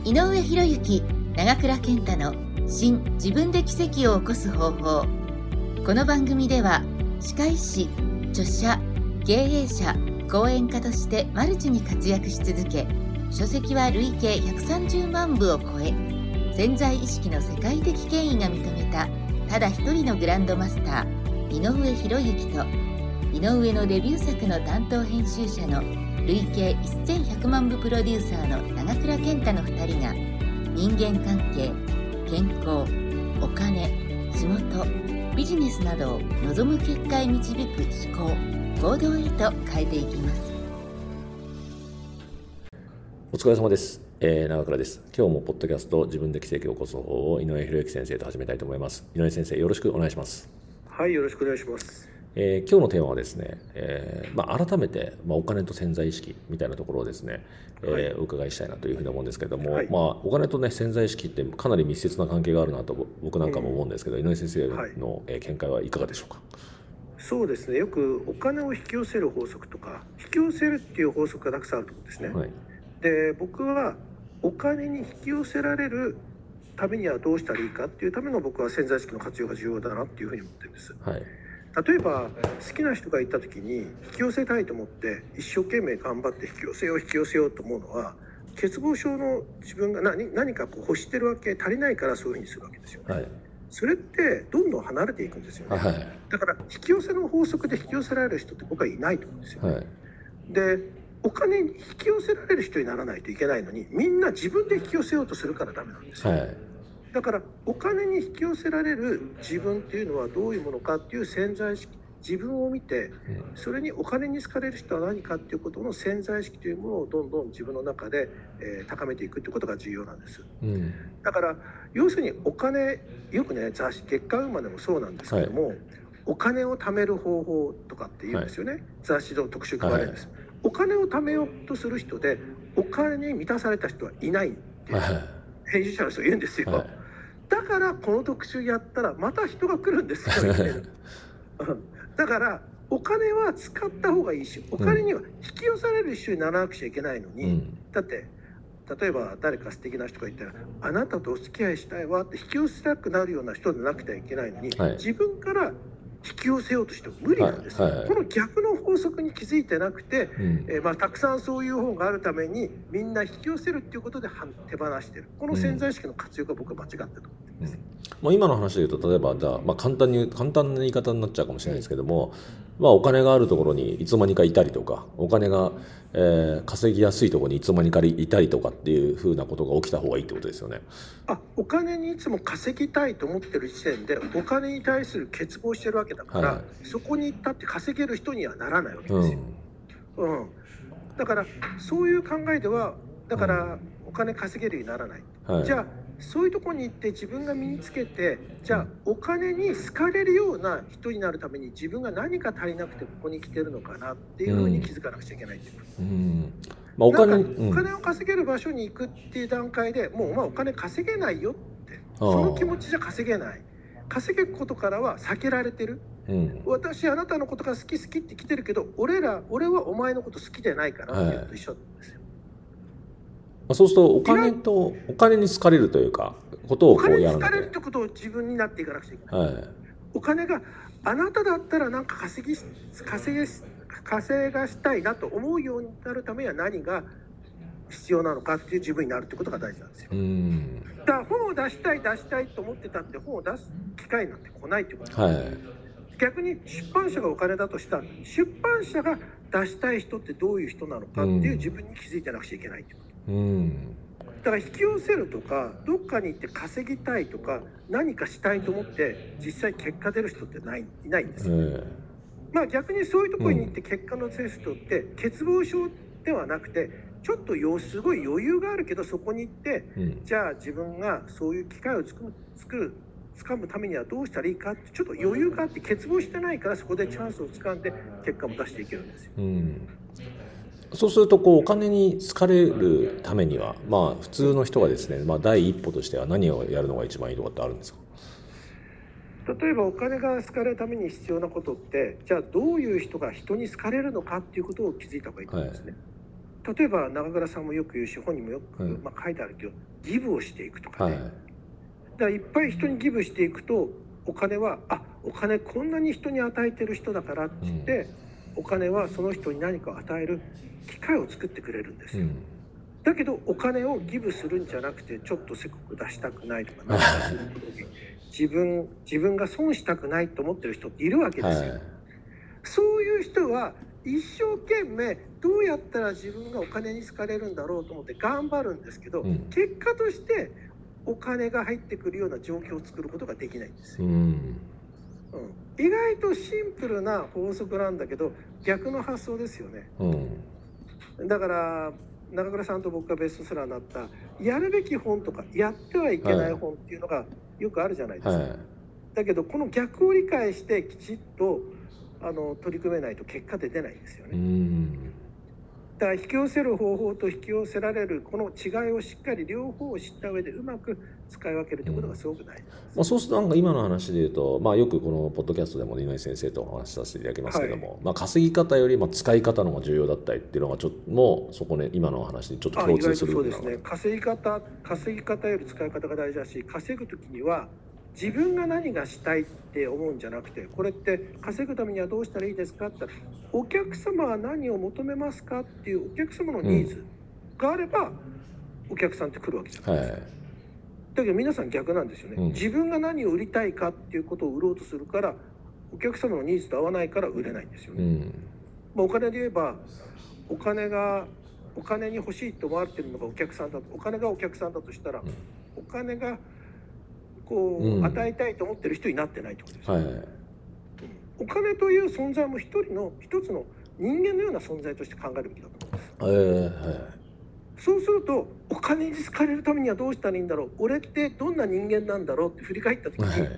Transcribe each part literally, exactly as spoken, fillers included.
井上博之、長倉健太の新自分で奇跡を起こす方法。この番組では歯科医師、著者、経営者、講演家としてマルチに活躍し続け、書籍は累計ひゃくさんじゅうまんぶを超え、潜在意識の世界的権威が認めたただ一人のグランドマスター、井上博之と井上のデビュー作の担当編集者の累計せんひゃくまんぶプロデューサーの長倉健太のふたりが、人間関係、健康、お金、仕事、ビジネスなどを望む結果へ導く思考、行動へと変えていきます。 お疲れ様です、えー、長倉です。今日もポッドキャスト自分で奇跡を起こす方法を井上博之先生と始めたいと思います。井上先生、よろしくお願いします。 はい、よろしくお願いします。 えー、今日のテーマはですね、えーまあ、改めて、まあ、お金と潜在意識みたいなところをですね、えーはい、お伺いしたいなというふうに思うんですけれども、はい、まあ、お金と、ね、潜在意識ってかなり密接な関係があるなと僕なんかも思うんですけど、うん、井上先生の見解はいかがでしょうか。 そうですね、よくお金を引き寄せる法則とか引き寄せるっていう法則がたくさんあると思うんですね、はい、で僕はお金に引き寄せられるためにはどうしたらいいかっていうための僕は潜在意識の活用が重要だなっていうふうに思ってるんです、はい、例えば好きな人がいた時に引き寄せたいと思って一生懸命頑張って引き寄せよう引き寄せようと思うのは、欠乏症の自分が 何, 何かこう欲してるわけ、足りないからそういうふうにするわけですよね、はい、それってどんどん離れていくんですよね、はい、だから引き寄せの法則で引き寄せられる人って僕はいないと思うんですよ、はい、でお金に引き寄せられる人にならないといけないのに、みんな自分で引き寄せようとするからダメなんですよ、はい、だからお金に引き寄せられる自分っていうのはどういうものかっていう潜在意識、自分を見てそれにお金に好かれる人は何かっていうことの潜在意識というものをどんどん自分の中で、えー、高めていくってことが重要なんです、うん、だから要するにお金、よくね雑誌月刊ウーマンでもそうなんですけども、はい、お金を貯める方法とかって言うんですよね、はい、雑誌の特集組まれるんです、はい、お金を貯めようとする人でお金に満たされた人はいないっていう編集者の人が言うんですよ、はい、だからこの特集やったらまた人が来るんですよだからお金は使った方がいいし、お金には引き寄せられる人にならなくちゃいけないのに、うん、だって例えば誰か素敵な人がいたらあなたとお付き合いしたいわって引き寄せたくなるような人でなくてはいけないのに、はい、自分から引き寄せようとしても無理なんです、はいはいはい、この逆の法則に気づいてなくて、うんえーまあ、たくさんそういう本があるためにみんな引き寄せるっていうことで手放してる、この潜在意識の活用が僕は間違ってると思ってます、うんまあ、今の話で言うと例えばじゃあ、まあ、簡単に簡単な言い方になっちゃうかもしれないですけども、まあ、お金があるところにいつの間にかいたりとか、お金が、えー、稼ぎやすいところにいつの間にかいたりとかっていうふうなことが起きた方がいいってことですよね。 あ、お金にいつも稼ぎたいと思ってる時点でお金に対する欠乏してるわけだから、はい、そこに行ったって稼げる人にはならないわけですよ、うんうん、だからそういう考えではだからお金稼げるようにならない、はい、じゃあそういうところに行って自分が身につけて、じゃあお金に好かれるような人になるために自分が何か足りなくてここに来てるのかなっていうふうに気づかなくちゃいけないっていう、うんうんまあ、お金、なんかお金を稼げる場所に行くっていう段階でもうお前お金稼げないよって、その気持ちじゃ稼げない、稼げることからは避けられてる、うん、私あなたのことが好き好きって来てるけど俺ら俺はお前のこと好きでないからっていうのと一緒なんですよ、はい、 そうするとお金とお金に好かれるというかことをこうやらなきゃ、お金に好かれるってことを自分になっていかなくちゃいけない、はい、お金があなただったらなんか稼ぎ稼ぎ稼がしたいなと思うようになるためには何が必要なのかっていう自分になるってことが大事なんですよ。うんだから本を出したい出したいと思ってたって本を出す機会なんて来ないってことなんです、はい、逆に出版社がお金だとしたら出版社が出したい人ってどういう人なのかっていう自分に気づいてなくちゃいけないってこと、うんだから引き寄せるとかどっかに行って稼ぎたいとか何かしたいと思って実際結果出る人ってない、いないんですよ、えーまあ、逆にそういうところに行って結果の出る人って欠乏症ではなくてちょっとすごい余裕があるけどそこに行って、うん、じゃあ自分がそういう機会を作る、作る掴むためにはどうしたらいいかってちょっと余裕があって欠乏してないからそこでチャンスを掴んで結果も出していけるんですよ、うんそうするとこうお金に好かれるためには、まあ、普通の人がですね、まあ、第一歩としては何をやるのが一番いいとかってあるんですか。 例えばお金が好かれるために必要なことってじゃあどういう人が人に好かれるのかっていうことを気づいた方がいいと思うんですね、は例えば中倉さんもよく言うし本にもよく、まあ、書いてあるけどギブをしていくとかね、はい、だからいっぱい人にギブしていくとお金はあお金こんなに人に与えてる人だからって言って、うん、お金はその人に何かを与える機会を作ってくれるんですよ、うん、だけどお金をギブするんじゃなくてちょっとせこく出したくないとか何かすることに自分自分が損したくないと思ってる人っているわけですよ、はい、そういう人は一生懸命どうやったら自分がお金に好かれるんだろうと思って頑張るんですけど、うん、結果としてお金が入ってくるような状況を作ることができないんですよ、うんうん、意外とシンプルな法則なんだけど逆の発想ですよね、うん、だから中倉さんと僕がベストセラーになったやるべき本とかやってはいけない本っていうのがよくあるじゃないですか、はい、だけどこの逆を理解してきちっとあの取り組めないと結果で出ないんですよね。うんだから引き寄せる方法と引き寄せられるこの違いをしっかり両方を知った上でうまく使い分けるということがすごく大事です、うんまあ、 そうするとなんか今の話でいうと、まあ、よくこのポッドキャストでも井上先生とお話しさせていただきますけども、はいまあ、稼ぎ方よりも使い方の方が重要だったりっていうのがちょっともうそこね今の話にちょっと共通するそうですね。稼ぎ方稼ぎ方より使い方が大事だし稼ぐときには自分が何がしたいって思うんじゃなくてこれって稼ぐためにはどうしたらいいですかって言ったらお客様は何を求めますかっていうお客様のニーズがあれば、うん、お客さんって来るわけじゃないですか、はい、だけど皆さん逆なんですよね、うん、自分が何を売りたいかっていうことを売ろうとするからお客様のニーズと合わないから売れないんですよね、うんまあ、お金で言えばお金がお金に欲しいと思われているのがお客さんだとお金がお客さんだとしたら、うん、お金がこう、うん、与えたいと思ってる人になってないってことです、はいはい、お金という存在も一人の一つの人間のような存在として考えるべきだと思うんです、えーはい、そうするとお金に好かれるためにはどうしたらいいんだろう俺ってどんな人間なんだろうって振り返った時に、はい、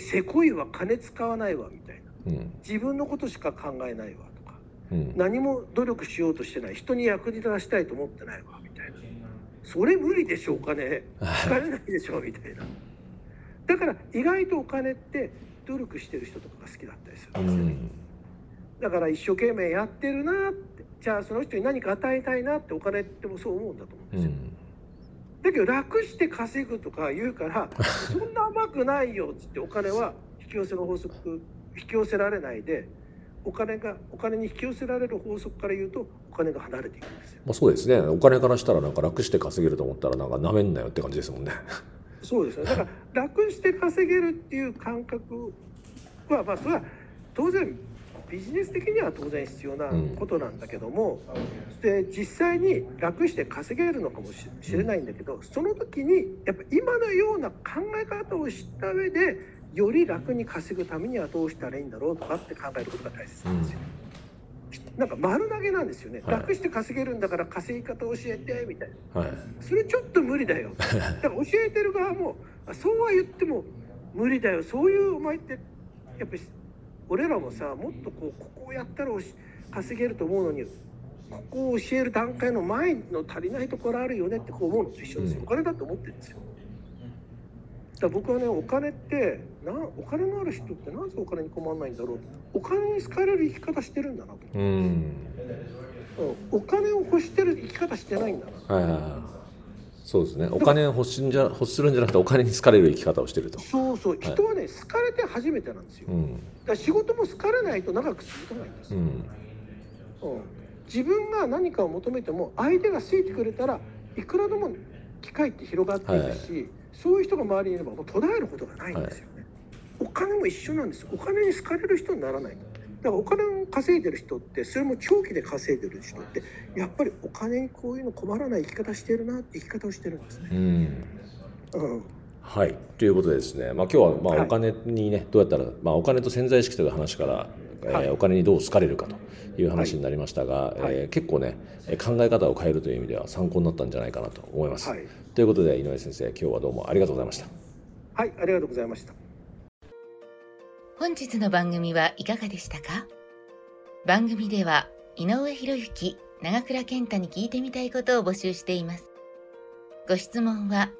せこいわ金使わないわみたいな、うん、自分のことしか考えないわとか、うん、何も努力しようとしてない人に役に立たしたいと思ってないわみたいなそれ無理でしょお金使えないでしょみたいなだから意外とお金って努力してる人とかが好きだったりするんですよね、うん、だから一生懸命やってるなってじゃあその人に何か与えたいなってお金ってもそう思うんだと思うんですよ、うん、だけど楽して稼ぐとか言うからそんな甘くないよっつってお金は引き寄せの法則引き寄せられないでお金がお金に引き寄せられる法則から言うとお金が離れていくんですよ、 まあ、そうですねお金からしたらなんか楽して稼げると思ったらなんかなめんなよって感じですもんねそうですね。だから楽して稼げるっていう感覚はまあそれは当然ビジネス的には当然必要なことなんだけども、うん、で実際に楽して稼げるのかもしれないんだけど、うん、その時にやっぱ今のような考え方を知った上でより楽に稼ぐためにはどうしたらいいんだろうとかって考えることが大切なんですよ。うん、なんか丸投げなんですよね、はい、楽して稼げるんだから稼ぎ方教えてみたいな、はい、それちょっと無理だよだから教えてる側もそうは言っても無理だよそういうお前ってやっぱり俺らもさもっとこうここをやったら稼げると思うのにここを教える段階の前の足りないところあるよねってこう思うのと一緒ですよ、うん、お金だと思ってるんですよ。だから僕はねお金ってなお金のある人ってなぜお金に困らないんだろうお金に好かれる生き方してるんだなと思って、うん、お金を欲してる生き方してないんだな、はいはいはい、 そうですねお金を欲しんじゃ欲するんじゃなくてお金に好かれる生き方をしてるとそうそう人はね、はい、好かれて初めてなんですよ、うん、だから仕事も好かれないと長く続かないんですよ、うんうん、自分が何かを求めても相手が好いてくれたらいくらでも機会って広がっていくし、はい、そういう人が周りにいればもう途絶えることがないんですよね、はい、お金も一緒なんですお金に好かれる人にならないだからお金を稼いでる人ってそれも長期で稼いでる人ってやっぱりお金にこういうの困らない生き方してるなって生き方をしてるんですね、うんうんはい、ということでですね、まあ、今日はまあお金にね、はい、どうやったら、まあ、お金と潜在意識という話から、はいえー、お金にどう好かれるかという話になりましたが、はいえー、結構ね考え方を変えるという意味では参考になったんじゃないかなと思います、はい、ということで井上先生今日はどうもありがとうございました。 はいありがとうございました。 本日の番組はいかがでしたか。番組では井上博之、長倉健太に聞いてみたいことを募集しています。ご質問は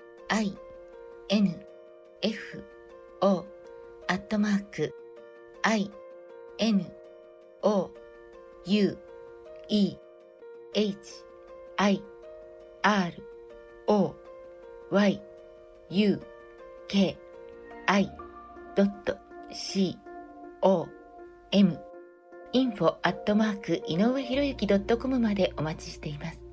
i n f o アットマーク i n o u e エイチ アイ アール オー ワイ ユー ケー アイ ドット シー オー エム インフォ アットマーク 井上博之 ドットコム までお待ちしています。